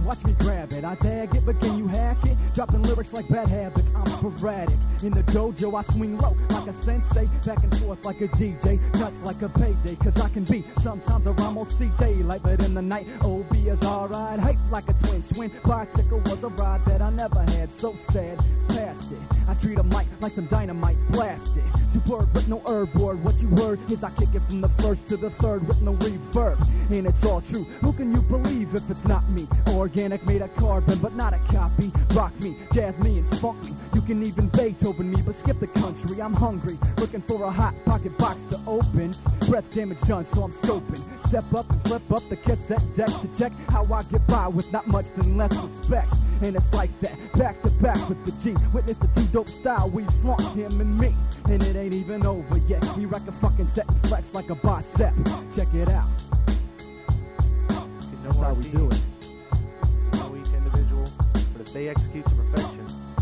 watch me grab it. I tag it, but can you hack it? Dropping lyrics like bad habits, I'm sporadic. In the dojo, I swing low like a sensei, back and forth like a DJ, nuts like a payday, cause I can be sometimes a Ramos see daylight, but in the night, OB is alright. Hype like a twin, bicycle was a ride that I never had, so sad, past it. I treat a mic like some dynamite, blast it. Superb with no herb board, what you heard is I kick it from the first to the third with no reverb. And it's all true, who can you believe if it's not me? Organic, made of carbon, but not a copy. Rock me, jazz me, and funk me. You can even Beethoven me, but skip the country. I'm hungry, looking for a hot pocket box to open. Breath damage done, so I'm scoping. Step up and flip up the cassette deck to check how I get by with not much than less respect. And it's like that, back to back with the G. Witness the two dope style, we flaunt him and me. And it ain't even over yet. We wreck a fucking set and flex like a bicep. Check it out. That's how we do it. No each individual, but if they execute to perfection,